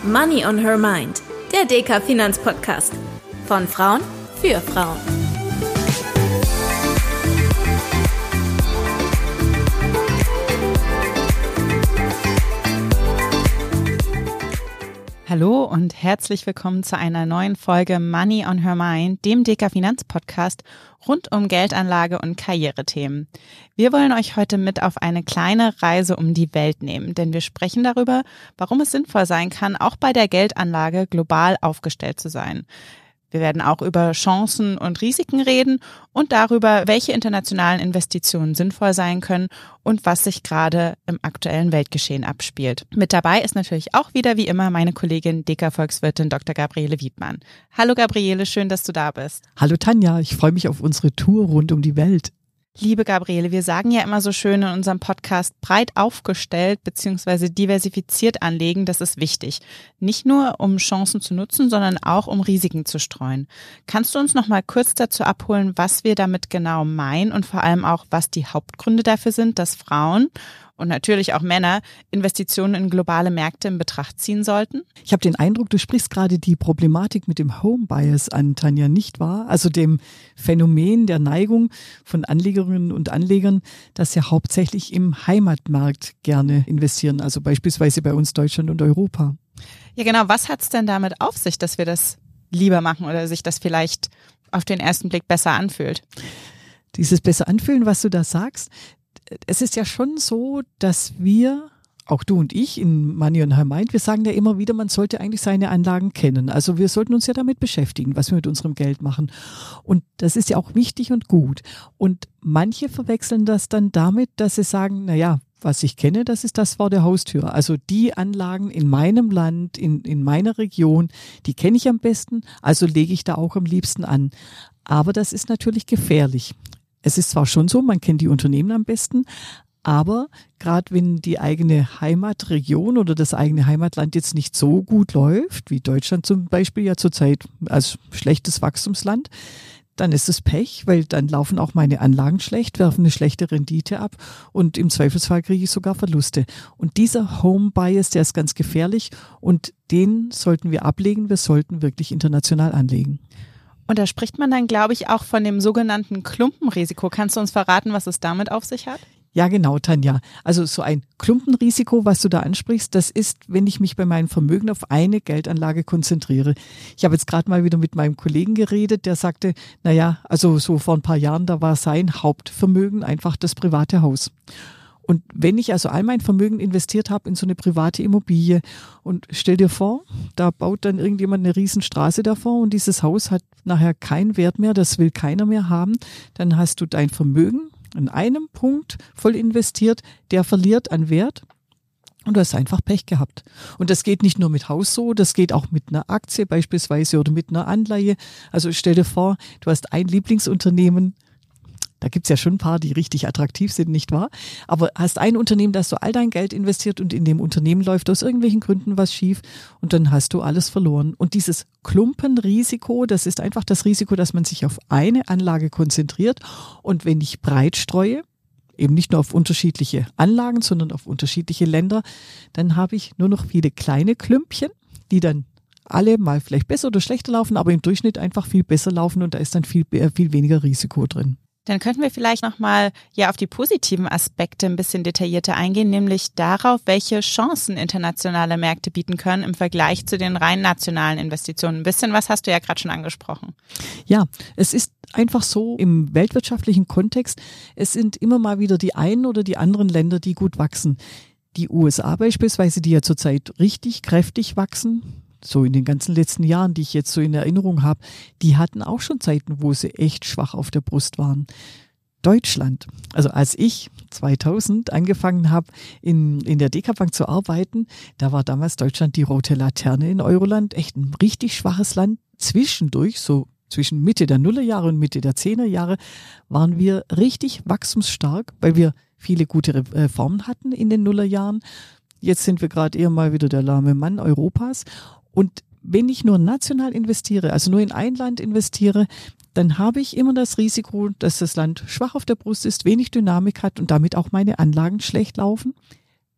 Money on Her Mind, der DK Finanzpodcast. Von Frauen für Frauen. Hallo und herzlich willkommen zu einer neuen Folge Money on Her Mind, dem DK Finanzpodcast rund um Geldanlage und Karrierethemen. Wir wollen euch heute mit auf eine kleine Reise um die Welt nehmen, denn wir sprechen darüber, warum es sinnvoll sein kann, auch bei der Geldanlage global aufgestellt zu sein. Wir werden auch über Chancen und Risiken reden und darüber, welche internationalen Investitionen sinnvoll sein können und was sich gerade im aktuellen Weltgeschehen abspielt. Mit dabei ist natürlich auch wieder wie immer meine Kollegin DK-Volkswirtin Dr. Gabriele Wiedmann. Hallo Gabriele, schön, dass du da bist. Hallo Tanja, ich freue mich auf unsere Tour rund um die Welt. Liebe Gabriele, wir sagen ja immer so schön in unserem Podcast, breit aufgestellt bzw. diversifiziert anlegen, das ist wichtig. Nicht nur, um Chancen zu nutzen, sondern auch, um Risiken zu streuen. Kannst du uns noch mal kurz dazu abholen, was wir damit genau meinen und vor allem auch, was die Hauptgründe dafür sind, dass Frauen und natürlich auch Männer Investitionen in globale Märkte in Betracht ziehen sollten? Ich habe den Eindruck, du sprichst gerade die Problematik mit dem Home Bias an, Tanja, nicht wahr? Also dem Phänomen der Neigung von Anlegerinnen und Anlegern, dass sie hauptsächlich im Heimatmarkt gerne investieren, also beispielsweise bei uns Deutschland und Europa. Ja genau, was hat es denn damit auf sich, dass wir das lieber machen oder sich das vielleicht auf den ersten Blick besser anfühlt? Dieses besser anfühlen, was du da sagst, es ist ja schon so, dass wir, auch du und ich in Money on Her Mind, wir sagen ja immer wieder, man sollte eigentlich seine Anlagen kennen. Also wir sollten uns ja damit beschäftigen, was wir mit unserem Geld machen. Und das ist ja auch wichtig und gut. Und manche verwechseln das dann damit, dass sie sagen, naja, was ich kenne, das ist das vor der Haustür. Also die Anlagen in meinem Land, in meiner Region, die kenne ich am besten, also lege ich da auch am liebsten an. Aber das ist natürlich gefährlich. Es ist zwar schon so, man kennt die Unternehmen am besten, aber gerade wenn die eigene Heimatregion oder das eigene Heimatland jetzt nicht so gut läuft, wie Deutschland zum Beispiel ja zurzeit als schlechtes Wachstumsland, dann ist es Pech, weil dann laufen auch meine Anlagen schlecht, werfen eine schlechte Rendite ab und im Zweifelsfall kriege ich sogar Verluste. Und dieser Home Bias, der ist ganz gefährlich und den sollten wir ablegen. Wir sollten wirklich international anlegen. Und da spricht man dann, glaube ich, auch von dem sogenannten Klumpenrisiko. Kannst du uns verraten, was es damit auf sich hat? Ja, genau, Tanja. Also so ein Klumpenrisiko, was du da ansprichst, das ist, wenn ich mich bei meinem Vermögen auf eine Geldanlage konzentriere. Ich habe jetzt gerade mal wieder mit meinem Kollegen geredet, der sagte, naja, also so vor ein paar Jahren, da war sein Hauptvermögen einfach das private Haus. Und wenn ich also all mein Vermögen investiert habe in so eine private Immobilie und stell dir vor, da baut dann irgendjemand eine Riesenstraße davor und dieses Haus hat nachher keinen Wert mehr, das will keiner mehr haben, dann hast du dein Vermögen an einem Punkt voll investiert, der verliert an Wert und du hast einfach Pech gehabt. Und das geht nicht nur mit Haus so, das geht auch mit einer Aktie beispielsweise oder mit einer Anleihe. Also stell dir vor, du hast ein Lieblingsunternehmen. Da gibt's ja schon ein paar, die richtig attraktiv sind, nicht wahr? Aber hast ein Unternehmen, das du all dein Geld investiert und in dem Unternehmen läuft aus irgendwelchen Gründen was schief und dann hast du alles verloren. Und dieses Klumpenrisiko, das ist einfach das Risiko, dass man sich auf eine Anlage konzentriert und wenn ich breit streue, eben nicht nur auf unterschiedliche Anlagen, sondern auf unterschiedliche Länder, dann habe ich nur noch viele kleine Klümpchen, die dann alle mal vielleicht besser oder schlechter laufen, aber im Durchschnitt einfach viel besser laufen und da ist dann viel weniger Risiko drin. Dann könnten wir vielleicht nochmal auf die positiven Aspekte ein bisschen detaillierter eingehen, nämlich darauf, welche Chancen internationale Märkte bieten können im Vergleich zu den rein nationalen Investitionen. Ein bisschen was hast du ja gerade schon angesprochen. Ja, es ist einfach so im weltwirtschaftlichen Kontext, es sind immer mal wieder die einen oder die anderen Länder, die gut wachsen. Die USA beispielsweise, die ja zurzeit richtig kräftig wachsen, so in den ganzen letzten Jahren, die ich jetzt so in Erinnerung habe, die hatten auch schon Zeiten, wo sie echt schwach auf der Brust waren. Deutschland, also als ich 2000 angefangen habe, in der DK Bank zu arbeiten, da war damals Deutschland die rote Laterne in Euroland, echt ein richtig schwaches Land. Zwischendurch, so zwischen Mitte der Nullerjahre und Mitte der Zehnerjahre, waren wir richtig wachstumsstark, weil wir viele gute Reformen hatten in den Nullerjahren. Jetzt sind wir gerade eher mal wieder der lahme Mann Europas. Und wenn ich nur national investiere, also nur in ein Land investiere, dann habe ich immer das Risiko, dass das Land schwach auf der Brust ist, wenig Dynamik hat und damit auch meine Anlagen schlecht laufen.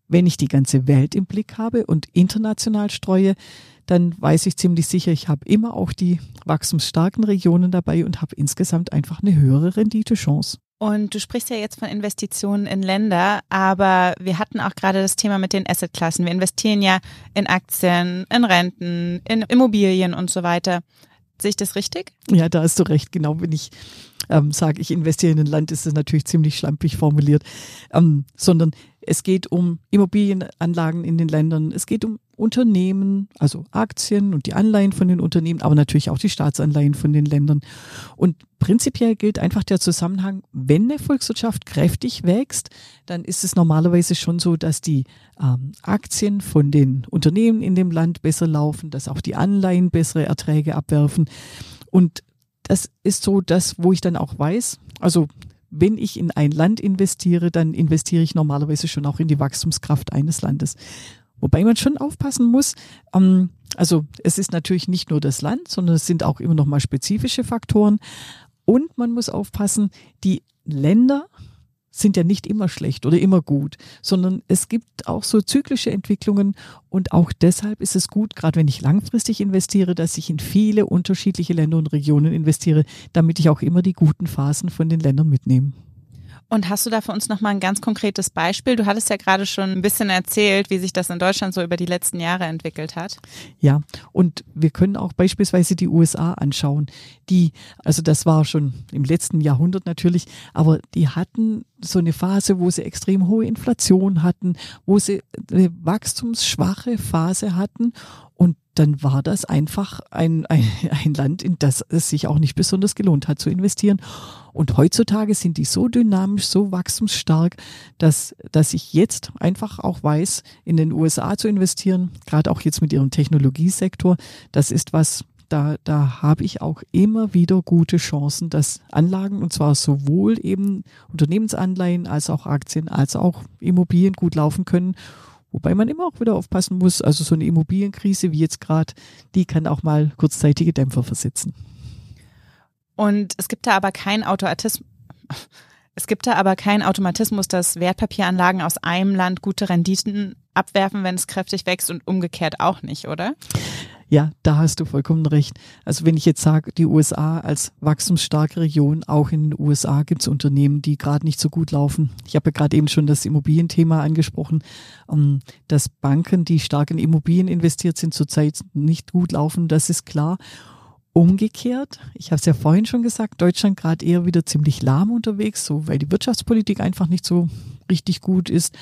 wenn ich die ganze Welt im Blick habe und international streue, dann weiß ich ziemlich sicher, ich habe immer auch die wachstumsstarken Regionen dabei und habe insgesamt einfach eine höhere Renditechance. Und du sprichst ja jetzt von Investitionen in Länder, aber wir hatten auch gerade das Thema mit den Assetklassen. Wir investieren ja in Aktien, in Renten, in Immobilien und so weiter. Sehe ich das richtig? Ja, da hast du recht. Genau, wenn ich sage, ich investiere in ein Land, ist das natürlich ziemlich schlampig formuliert, sondern es geht um Immobilienanlagen in den Ländern, es geht um Unternehmen, also Aktien und die Anleihen von den Unternehmen, aber natürlich auch die Staatsanleihen von den Ländern. Und prinzipiell gilt einfach der Zusammenhang, wenn eine Volkswirtschaft kräftig wächst, dann ist es normalerweise schon so, dass die Aktien von den Unternehmen in dem Land besser laufen, dass auch die Anleihen bessere Erträge abwerfen. Und das ist so das, wo ich dann auch weiß, also wenn ich in ein Land investiere, dann investiere ich normalerweise schon auch in die Wachstumskraft eines Landes. Wobei man schon aufpassen muss, also es ist natürlich nicht nur das Land, sondern es sind auch immer noch mal spezifische Faktoren. Und man muss aufpassen, die Länder sind ja nicht immer schlecht oder immer gut, sondern es gibt auch so zyklische Entwicklungen und auch deshalb ist es gut, gerade wenn ich langfristig investiere, dass ich in viele unterschiedliche Länder und Regionen investiere, damit ich auch immer die guten Phasen von den Ländern mitnehme. Und hast du da für uns nochmal ein ganz konkretes Beispiel? Du hattest ja gerade schon ein bisschen erzählt, wie sich das in Deutschland so über die letzten Jahre entwickelt hat. Ja, und wir können auch beispielsweise die USA anschauen. Also das war schon im letzten Jahrhundert natürlich, aber die hatten so eine Phase, wo sie extrem hohe Inflation hatten, wo sie eine wachstumsschwache Phase hatten und dann war das einfach ein Land, in das es sich auch nicht besonders gelohnt hat zu investieren. Und heutzutage sind die so dynamisch, so wachstumsstark, dass ich jetzt einfach auch weiß, in den USA zu investieren, gerade auch jetzt mit ihrem Technologiesektor, das ist was, da habe ich auch immer wieder gute Chancen, dass Anlagen, und zwar sowohl eben Unternehmensanleihen als auch Aktien, als auch Immobilien gut laufen können. Wobei man immer auch wieder aufpassen muss, also so eine Immobilienkrise wie jetzt gerade, die kann auch mal kurzzeitige Dämpfer versetzen. Und es gibt da aber keinen Automatismus, dass Wertpapieranlagen aus einem Land gute Renditen abwerfen, wenn es kräftig wächst und umgekehrt auch nicht, oder? Ja, da hast du vollkommen recht. Also wenn ich jetzt sage, die USA als wachstumsstarke Region, auch in den USA gibt es Unternehmen, die gerade nicht so gut laufen. Ich habe ja gerade eben schon das Immobilienthema angesprochen, dass Banken, die stark in Immobilien investiert sind, zurzeit nicht gut laufen, das ist klar. Umgekehrt, ich habe es ja vorhin schon gesagt, Deutschland gerade eher wieder ziemlich lahm unterwegs, so weil die Wirtschaftspolitik einfach nicht so richtig gut ist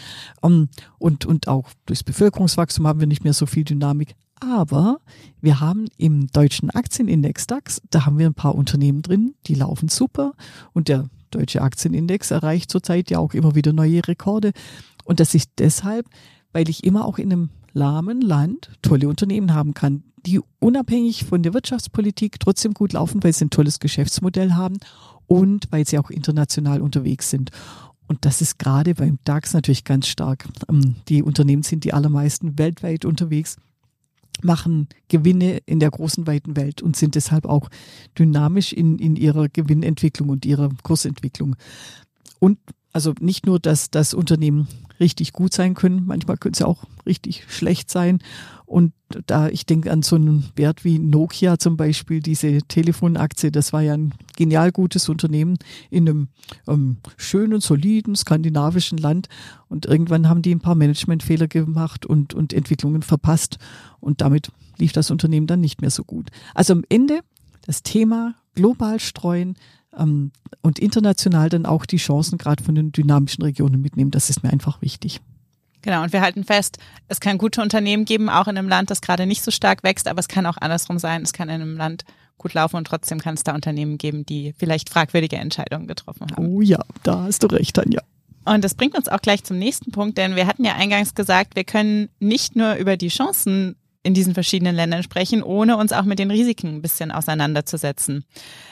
und auch durchs Bevölkerungswachstum haben wir nicht mehr so viel Dynamik. Aber wir haben im deutschen Aktienindex DAX, da haben wir ein paar Unternehmen drin, die laufen super und der deutsche Aktienindex erreicht zurzeit ja auch immer wieder neue Rekorde und das ist deshalb, weil ich immer auch in einem lahmen Land tolle Unternehmen haben kann, die unabhängig von der Wirtschaftspolitik trotzdem gut laufen, weil sie ein tolles Geschäftsmodell haben und weil sie auch international unterwegs sind. Und das ist gerade beim DAX natürlich ganz stark. Die Unternehmen sind die allermeisten weltweit unterwegs, machen Gewinne in der großen, weiten Welt und sind deshalb auch dynamisch in ihrer Gewinnentwicklung und ihrer Kursentwicklung. Und also nicht nur, dass das Unternehmen richtig gut sein können, manchmal können sie auch richtig schlecht sein. Und da ich denke an so einen Wert wie Nokia zum Beispiel, diese Telefonaktie, das war ja ein genial gutes Unternehmen in einem schönen, soliden, skandinavischen Land. Und irgendwann haben die ein paar Managementfehler gemacht und Entwicklungen verpasst. Und damit lief das Unternehmen dann nicht mehr so gut. Also am Ende das Thema global streuen, und international dann auch die Chancen gerade von den dynamischen Regionen mitnehmen. Das ist mir einfach wichtig. Genau, und wir halten fest, es kann gute Unternehmen geben, auch in einem Land, das gerade nicht so stark wächst, aber es kann auch andersrum sein. Es kann in einem Land gut laufen und trotzdem kann es da Unternehmen geben, die vielleicht fragwürdige Entscheidungen getroffen haben. Oh ja, da hast du recht, Tanja. Und das bringt uns auch gleich zum nächsten Punkt, denn wir hatten ja eingangs gesagt, wir können nicht nur über die Chancen in diesen verschiedenen Ländern sprechen, ohne uns auch mit den Risiken ein bisschen auseinanderzusetzen.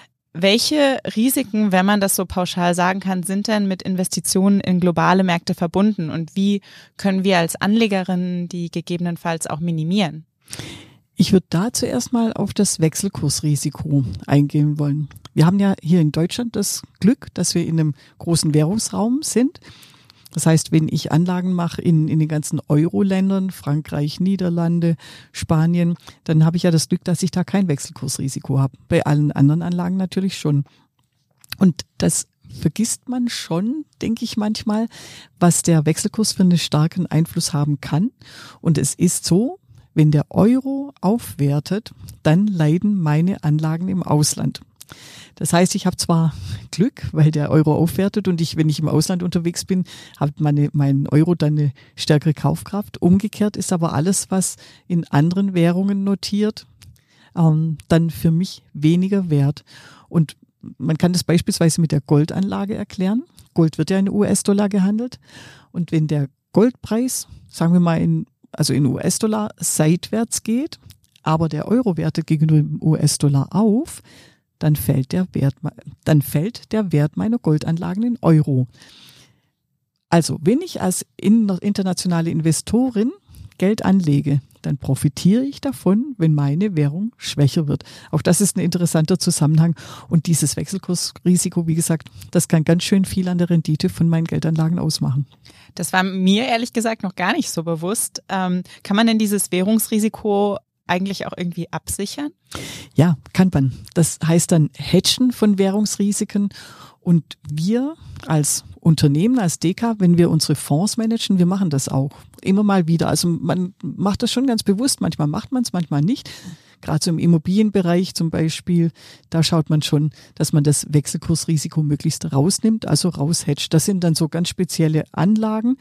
Welche Risiken, wenn man das so pauschal sagen kann, sind denn mit Investitionen in globale Märkte verbunden und wie können wir als Anlegerinnen die gegebenenfalls auch minimieren? Ich würde da zuerst mal auf das Wechselkursrisiko eingehen wollen. Wir haben ja hier in Deutschland das Glück, dass wir in einem großen Währungsraum sind. Das heißt, wenn ich Anlagen mache in den ganzen Euro-Ländern, Frankreich, Niederlande, Spanien, dann habe ich ja das Glück, dass ich da kein Wechselkursrisiko habe. Bei allen anderen Anlagen natürlich schon. Und das vergisst man schon, denke ich manchmal, was der Wechselkurs für einen starken Einfluss haben kann. Und es ist so, wenn der Euro aufwertet, dann leiden meine Anlagen im Ausland. Das heißt, ich habe zwar Glück, weil der Euro aufwertet und wenn ich im Ausland unterwegs bin, hat mein Euro dann eine stärkere Kaufkraft. Umgekehrt ist aber alles, was in anderen Währungen notiert, dann für mich weniger wert. Und man kann das beispielsweise mit der Goldanlage erklären. Gold wird ja in US-Dollar gehandelt. Und wenn der Goldpreis, sagen wir mal in US-Dollar seitwärts geht, aber der Euro wertet gegenüber dem US-Dollar auf, dann fällt der Wert meiner Goldanlagen in Euro. Also, wenn ich als internationale Investorin Geld anlege, dann profitiere ich davon, wenn meine Währung schwächer wird. Auch das ist ein interessanter Zusammenhang. Und dieses Wechselkursrisiko, wie gesagt, das kann ganz schön viel an der Rendite von meinen Geldanlagen ausmachen. Das war mir ehrlich gesagt noch gar nicht so bewusst. Kann man denn dieses Währungsrisiko eigentlich auch irgendwie absichern? Ja, kann man. Das heißt dann Hedgen von Währungsrisiken. Und wir als Unternehmen, als DK, wenn wir unsere Fonds managen, wir machen das auch immer mal wieder. Also man macht das schon ganz bewusst. Manchmal macht man es, manchmal nicht. Gerade so im Immobilienbereich zum Beispiel, da schaut man schon, dass man das Wechselkursrisiko möglichst rausnimmt, also raushedgt. Das sind dann so ganz spezielle Anlagen.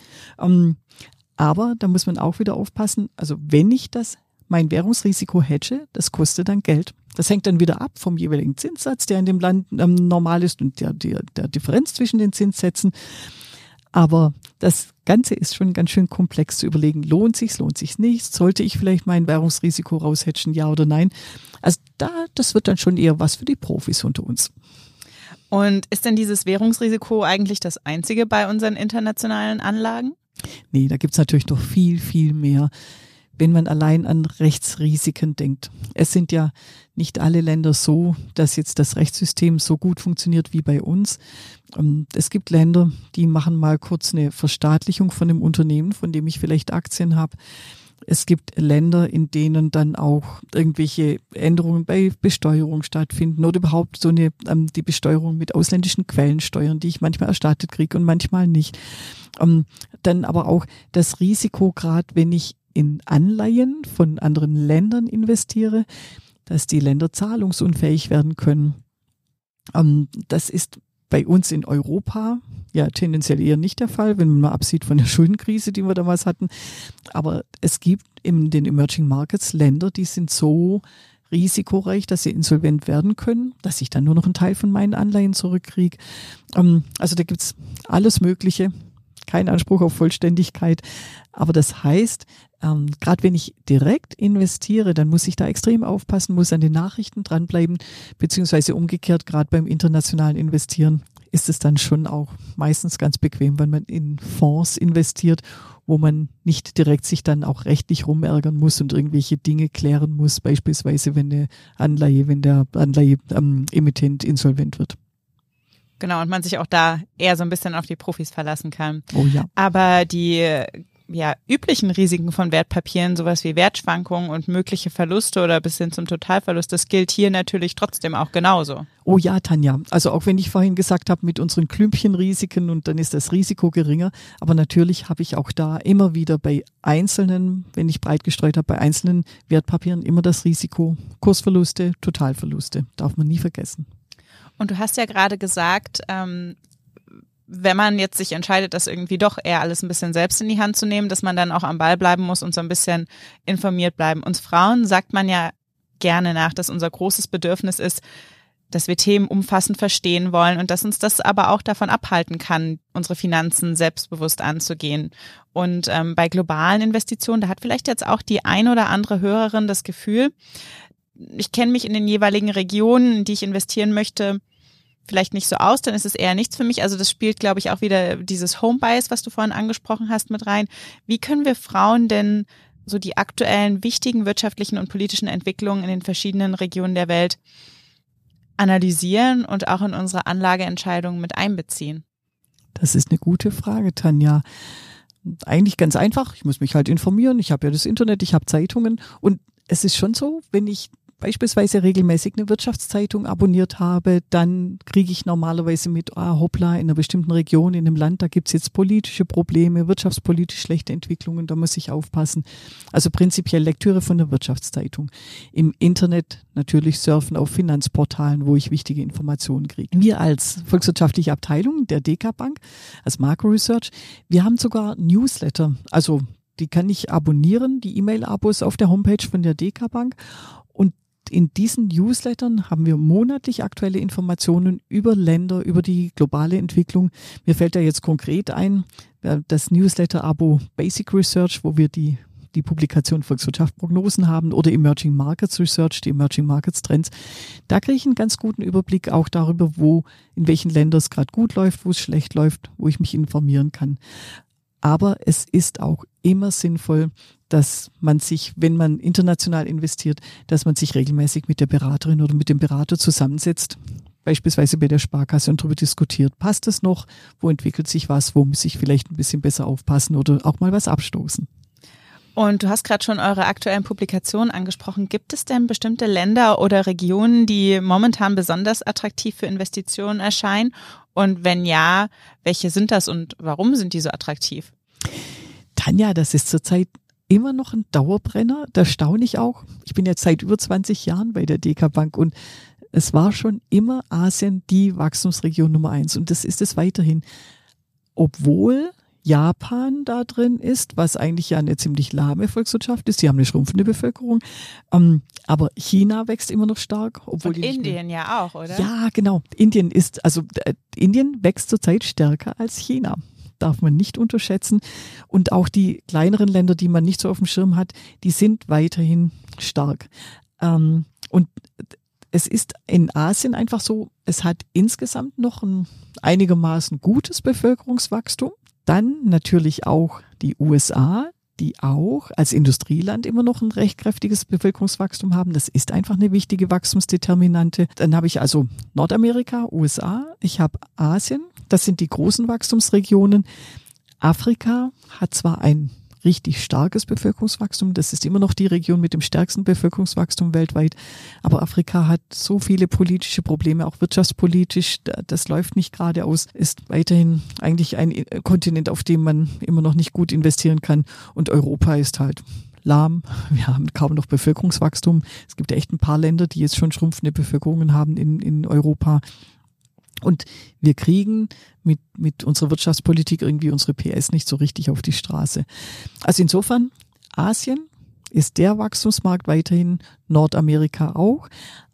Aber da muss man auch wieder aufpassen. Also wenn ich mein Währungsrisiko hedge, das kostet dann Geld. Das hängt dann wieder ab vom jeweiligen Zinssatz, der in dem Land normal ist und der Differenz zwischen den Zinssätzen. Aber das Ganze ist schon ganz schön komplex zu überlegen. Lohnt sich's nicht? Sollte ich vielleicht mein Währungsrisiko raushedgen, ja oder nein? Also das wird dann schon eher was für die Profis unter uns. Und ist denn dieses Währungsrisiko eigentlich das einzige bei unseren internationalen Anlagen? Nee, da gibt's natürlich noch viel, viel mehr. Wenn man allein an Rechtsrisiken denkt. Es sind ja nicht alle Länder so, dass jetzt das Rechtssystem so gut funktioniert wie bei uns. Es gibt Länder, die machen mal kurz eine Verstaatlichung von einem Unternehmen, von dem ich vielleicht Aktien habe. Es gibt Länder, in denen dann auch irgendwelche Änderungen bei Besteuerung stattfinden oder überhaupt die Besteuerung mit ausländischen Quellensteuern, die ich manchmal erstattet kriege und manchmal nicht. Dann aber auch das Risiko, gerade wenn ich in Anleihen von anderen Ländern investiere, dass die Länder zahlungsunfähig werden können. Das ist bei uns in Europa ja tendenziell eher nicht der Fall, wenn man mal absieht von der Schuldenkrise, die wir damals hatten. Aber es gibt in den Emerging Markets Länder, die sind so risikoreich, dass sie insolvent werden können, dass ich dann nur noch einen Teil von meinen Anleihen zurückkriege. Also da gibt's alles Mögliche. Kein Anspruch auf Vollständigkeit. Aber das heißt, gerade wenn ich direkt investiere, dann muss ich da extrem aufpassen, muss an den Nachrichten dranbleiben, beziehungsweise umgekehrt, gerade beim internationalen Investieren ist es dann schon auch meistens ganz bequem, wenn man in Fonds investiert, wo man nicht direkt sich dann auch rechtlich rumärgern muss und irgendwelche Dinge klären muss, beispielsweise wenn der Anleihe-Emittent insolvent wird. Genau, und man sich auch da eher so ein bisschen auf die Profis verlassen kann. Oh ja. Aber die üblichen Risiken von Wertpapieren, sowas wie Wertschwankungen und mögliche Verluste oder bis hin zum Totalverlust, das gilt hier natürlich trotzdem auch genauso. Oh ja, Tanja. Also auch wenn ich vorhin gesagt habe, mit unseren Klümpchenrisiken und dann ist das Risiko geringer, aber natürlich habe ich auch da immer wieder bei einzelnen, wenn ich breit gestreut habe, bei einzelnen Wertpapieren immer das Risiko Kursverluste, Totalverluste. Darf man nie vergessen. Und du hast ja gerade gesagt, wenn man jetzt sich entscheidet, das irgendwie doch eher alles ein bisschen selbst in die Hand zu nehmen, dass man dann auch am Ball bleiben muss und so ein bisschen informiert bleiben. Uns Frauen sagt man ja gerne nach, dass unser großes Bedürfnis ist, dass wir Themen umfassend verstehen wollen und dass uns das aber auch davon abhalten kann, unsere Finanzen selbstbewusst anzugehen. Und bei globalen Investitionen, da hat vielleicht jetzt auch die ein oder andere Hörerin das Gefühl, ich kenne mich in den jeweiligen Regionen, in die ich investieren möchte, vielleicht nicht so aus, dann ist es eher nichts für mich. Also das spielt, glaube ich, auch wieder dieses Home-Bias, was du vorhin angesprochen hast, mit rein. Wie können wir Frauen denn so die aktuellen wichtigen wirtschaftlichen und politischen Entwicklungen in den verschiedenen Regionen der Welt analysieren und auch in unsere Anlageentscheidungen mit einbeziehen? Das ist eine gute Frage, Tanja. Eigentlich ganz einfach. Ich muss mich halt informieren. Ich habe ja das Internet, ich habe Zeitungen. Und es ist schon so, wenn ich beispielsweise regelmäßig eine Wirtschaftszeitung abonniert habe, dann kriege ich normalerweise mit, hoppla, in einer bestimmten Region, in einem Land, da gibt's jetzt politische Probleme, wirtschaftspolitisch schlechte Entwicklungen, da muss ich aufpassen. Also prinzipiell Lektüre von der Wirtschaftszeitung. Im Internet natürlich surfen auf Finanzportalen, wo ich wichtige Informationen kriege. Wir als volkswirtschaftliche Abteilung der DK Bank, als Marco Research, wir haben sogar Newsletter, also die kann ich abonnieren, die E-Mail-Abos auf der Homepage von der DK Bank. Und in diesen Newslettern haben wir monatlich aktuelle Informationen über Länder, über die globale Entwicklung. Mir fällt da jetzt konkret ein, das Newsletter-Abo Basic Research, wo wir die Publikation Volkswirtschaft Prognosen haben, oder Emerging Markets Research, die Emerging Markets Trends. Da kriege ich einen ganz guten Überblick auch darüber, in welchen Ländern es gerade gut läuft, wo es schlecht läuft, wo ich mich informieren kann. Aber es ist auch immer sinnvoll, dass man sich, wenn man international investiert, dass man sich regelmäßig mit der Beraterin oder mit dem Berater zusammensetzt, beispielsweise bei der Sparkasse, und darüber diskutiert. Passt es noch? Wo entwickelt sich was? Wo muss ich vielleicht ein bisschen besser aufpassen oder auch mal was abstoßen? Und du hast gerade schon eure aktuellen Publikationen angesprochen. Gibt es denn bestimmte Länder oder Regionen, die momentan besonders attraktiv für Investitionen erscheinen? Und wenn ja, welche sind das und warum sind die so attraktiv? Tanja, das ist zurzeit immer noch ein Dauerbrenner. Da staune ich auch. Ich bin jetzt seit über 20 Jahren bei der DK Bank und es war schon immer Asien die Wachstumsregion Nummer 1 und das ist es weiterhin. Obwohl Japan da drin ist, was eigentlich ja eine ziemlich lahme Volkswirtschaft ist. Die haben eine schrumpfende Bevölkerung. Aber China wächst immer noch stark. Obwohl und Indien ja auch, oder? Ja, genau. Indien wächst zurzeit stärker als China. Darf man nicht unterschätzen. Und auch die kleineren Länder, die man nicht so auf dem Schirm hat, die sind weiterhin stark. Und es ist in Asien einfach so, es hat insgesamt noch ein einigermaßen gutes Bevölkerungswachstum. Dann natürlich auch die USA, die auch als Industrieland immer noch ein recht kräftiges Bevölkerungswachstum haben. Das ist einfach eine wichtige Wachstumsdeterminante. Dann habe ich also Nordamerika, USA, ich habe Asien, das sind die großen Wachstumsregionen. Afrika hat zwar ein richtig starkes Bevölkerungswachstum, das ist immer noch die Region mit dem stärksten Bevölkerungswachstum weltweit, aber Afrika hat so viele politische Probleme, auch wirtschaftspolitisch, das läuft nicht geradeaus, ist weiterhin eigentlich ein Kontinent, auf dem man immer noch nicht gut investieren kann, und Europa ist halt lahm, wir haben kaum noch Bevölkerungswachstum, es gibt ja echt ein paar Länder, die jetzt schon schrumpfende Bevölkerungen haben in Europa. Und wir kriegen mit unserer Wirtschaftspolitik irgendwie unsere PS nicht so richtig auf die Straße. Also insofern, Asien ist der Wachstumsmarkt weiterhin, Nordamerika auch.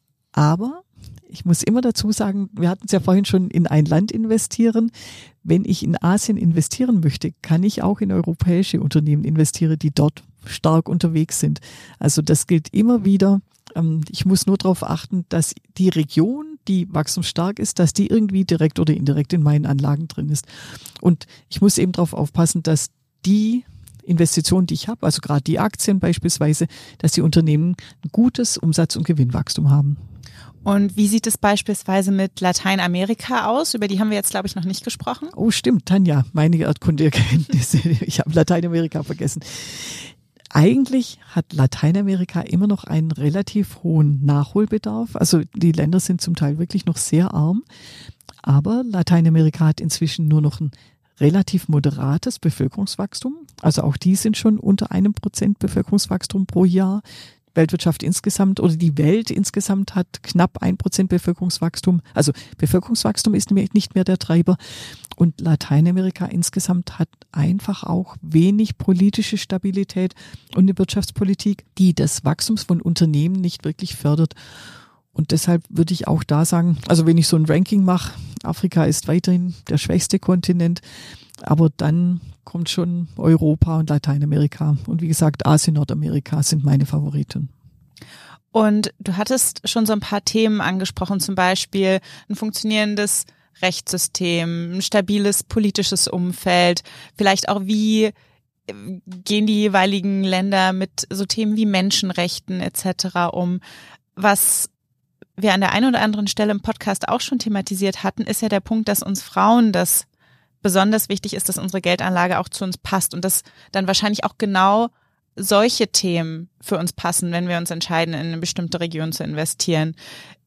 Aber ich muss immer dazu sagen, wir hatten es ja vorhin schon, in ein Land investieren. Wenn ich in Asien investieren möchte, kann ich auch in europäische Unternehmen investieren, die dort stark unterwegs sind. Also das gilt immer wieder. Ich muss nur darauf achten, dass die Region, die wachstumsstark ist, dass die irgendwie direkt oder indirekt in meinen Anlagen drin ist. Und ich muss eben darauf aufpassen, dass die Investitionen, die ich habe, also gerade die Aktien beispielsweise, dass die Unternehmen ein gutes Umsatz- und Gewinnwachstum haben. Und wie sieht es beispielsweise mit Lateinamerika aus? Über die haben wir jetzt, glaube ich, noch nicht gesprochen. Oh, stimmt, Tanja, meine Erdkundeerkenntnisse. Ich habe Lateinamerika vergessen. Eigentlich hat Lateinamerika immer noch einen relativ hohen Nachholbedarf. Also die Länder sind zum Teil wirklich noch sehr arm. Aber Lateinamerika hat inzwischen nur noch ein relativ moderates Bevölkerungswachstum. Also auch die sind schon unter 1% Bevölkerungswachstum pro Jahr. Weltwirtschaft insgesamt oder die Welt insgesamt hat knapp 1% Bevölkerungswachstum. Also Bevölkerungswachstum ist nicht mehr der Treiber. Und Lateinamerika insgesamt hat einfach auch wenig politische Stabilität und eine Wirtschaftspolitik, die das Wachstum von Unternehmen nicht wirklich fördert. Und deshalb würde ich auch da sagen, also wenn ich so ein Ranking mache, Afrika ist weiterhin der schwächste Kontinent, aber dann kommt schon Europa und Lateinamerika. Und wie gesagt, Asien, Nordamerika sind meine Favoriten. Und du hattest schon so ein paar Themen angesprochen, zum Beispiel ein funktionierendes Rechtssystem, ein stabiles politisches Umfeld, vielleicht auch wie gehen die jeweiligen Länder mit so Themen wie Menschenrechten etc. um. Was wir an der einen oder anderen Stelle im Podcast auch schon thematisiert hatten, ist ja der Punkt, dass uns Frauen das besonders wichtig ist, dass unsere Geldanlage auch zu uns passt und dass dann wahrscheinlich auch genau solche Themen für uns passen, wenn wir uns entscheiden, in eine bestimmte Region zu investieren.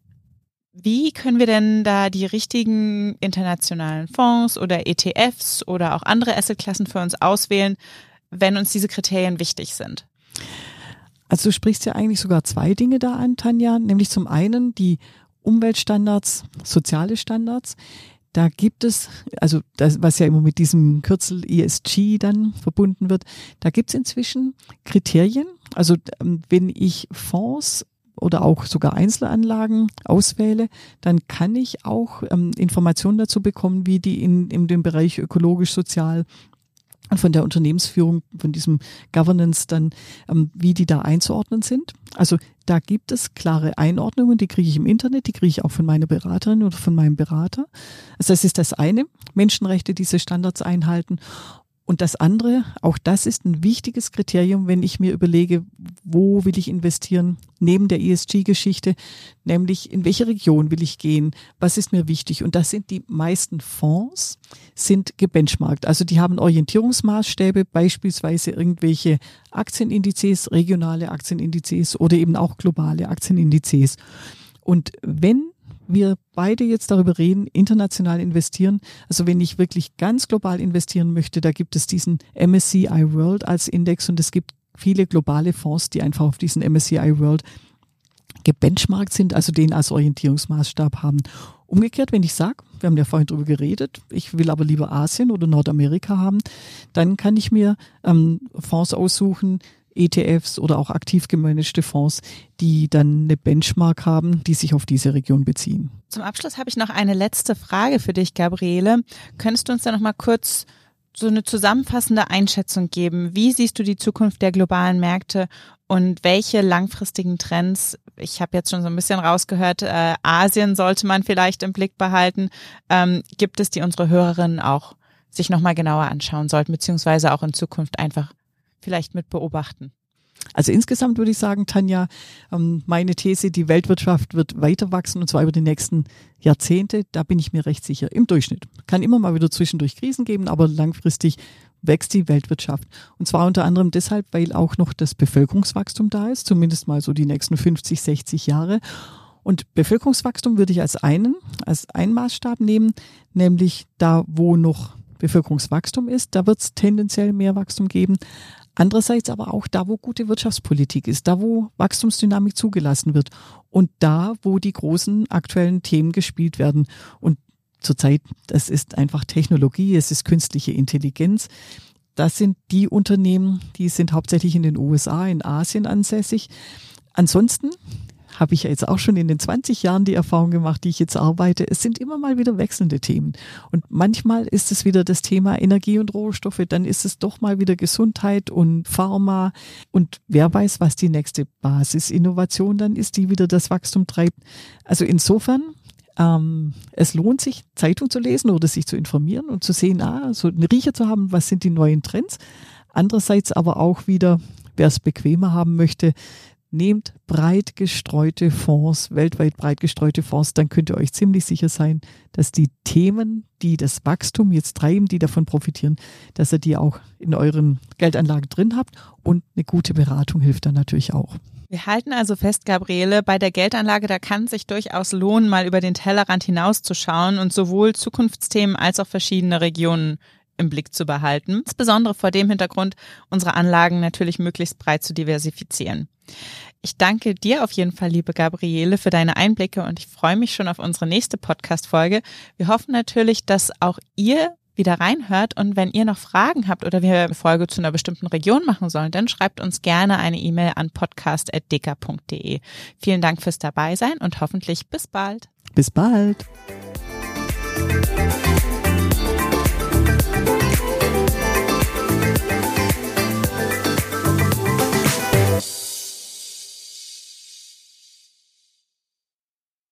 Wie können wir denn da die richtigen internationalen Fonds oder ETFs oder auch andere Assetklassen für uns auswählen, wenn uns diese Kriterien wichtig sind? Also du sprichst ja eigentlich sogar zwei Dinge da an, Tanja, nämlich zum einen die Umweltstandards, soziale Standards. Da gibt es, also das, was ja immer mit diesem Kürzel ESG dann verbunden wird, da gibt es inzwischen Kriterien. Also wenn ich Fonds oder auch sogar Einzelanlagen auswähle, dann kann ich auch Informationen dazu bekommen, wie die in dem Bereich ökologisch, sozial und von der Unternehmensführung, von diesem Governance dann, wie die da einzuordnen sind. Also da gibt es klare Einordnungen, die kriege ich im Internet, die kriege ich auch von meiner Beraterin oder von meinem Berater. Also das ist das eine, Menschenrechte, diese Standards einhalten. Und das andere, auch das ist ein wichtiges Kriterium, wenn ich mir überlege, wo will ich investieren, neben der ESG-Geschichte, nämlich in welche Region will ich gehen, was ist mir wichtig. Und das sind die meisten Fonds, sind gebenchmarkt. Also die haben Orientierungsmaßstäbe, beispielsweise irgendwelche Aktienindizes, regionale Aktienindizes oder eben auch globale Aktienindizes. Und wenn wir beide jetzt darüber reden, international investieren. Also wenn ich wirklich ganz global investieren möchte, da gibt es diesen MSCI World als Index und es gibt viele globale Fonds, die einfach auf diesen MSCI World gebenchmarkt sind, also den als Orientierungsmaßstab haben. Umgekehrt, wenn ich sage, wir haben ja vorhin drüber geredet, ich will aber lieber Asien oder Nordamerika haben, dann kann ich mir Fonds aussuchen, ETFs oder auch aktiv gemanagte Fonds, die dann eine Benchmark haben, die sich auf diese Region beziehen. Zum Abschluss habe ich noch eine letzte Frage für dich, Gabriele. Könntest du uns da noch mal kurz so eine zusammenfassende Einschätzung geben? Wie siehst du die Zukunft der globalen Märkte und welche langfristigen Trends, ich habe jetzt schon so ein bisschen rausgehört, Asien sollte man vielleicht im Blick behalten, gibt es, die unsere Hörerinnen auch sich noch mal genauer anschauen sollten, beziehungsweise auch in Zukunft einfach vielleicht mit beobachten? Also insgesamt würde ich sagen, Tanja, meine These, die Weltwirtschaft wird weiter wachsen und zwar über die nächsten Jahrzehnte, da bin ich mir recht sicher, im Durchschnitt. Kann immer mal wieder zwischendurch Krisen geben, aber langfristig wächst die Weltwirtschaft. Und zwar unter anderem deshalb, weil auch noch das Bevölkerungswachstum da ist, zumindest mal so die nächsten 50, 60 Jahre. Und Bevölkerungswachstum würde ich als einen Maßstab nehmen, nämlich da, wo noch Bevölkerungswachstum ist, da wird es tendenziell mehr Wachstum geben. Andererseits aber auch da, wo gute Wirtschaftspolitik ist, da, wo Wachstumsdynamik zugelassen wird und da, wo die großen aktuellen Themen gespielt werden. Und zurzeit, das ist einfach Technologie, es ist künstliche Intelligenz. Das sind die Unternehmen, die sind hauptsächlich in den USA, in Asien ansässig. Ansonsten habe ich ja jetzt auch schon in den 20 Jahren die Erfahrung gemacht, die ich jetzt arbeite. Es sind immer mal wieder wechselnde Themen. Und manchmal ist es wieder das Thema Energie und Rohstoffe, dann ist es doch mal wieder Gesundheit und Pharma. Und wer weiß, was die nächste Basisinnovation dann ist, die wieder das Wachstum treibt. Also insofern, es lohnt sich, Zeitung zu lesen oder sich zu informieren und zu sehen, so einen Riecher zu haben, was sind die neuen Trends. Andererseits aber auch wieder, wer es bequemer haben möchte, nehmt breit gestreute Fonds, weltweit breit gestreute Fonds, dann könnt ihr euch ziemlich sicher sein, dass die Themen, die das Wachstum jetzt treiben, die davon profitieren, dass ihr die auch in euren Geldanlagen drin habt und eine gute Beratung hilft dann natürlich auch. Wir halten also fest, Gabriele, bei der Geldanlage, da kann es sich durchaus lohnen, mal über den Tellerrand hinauszuschauen und sowohl Zukunftsthemen als auch verschiedene Regionen im Blick zu behalten. Insbesondere vor dem Hintergrund, unsere Anlagen natürlich möglichst breit zu diversifizieren. Ich danke dir auf jeden Fall, liebe Gabriele, für deine Einblicke und ich freue mich schon auf unsere nächste Podcast-Folge. Wir hoffen natürlich, dass auch ihr wieder reinhört und wenn ihr noch Fragen habt oder wir eine Folge zu einer bestimmten Region machen sollen, dann schreibt uns gerne eine E-Mail an podcast@deka.de. Vielen Dank fürs Dabeisein und hoffentlich bis bald. Bis bald.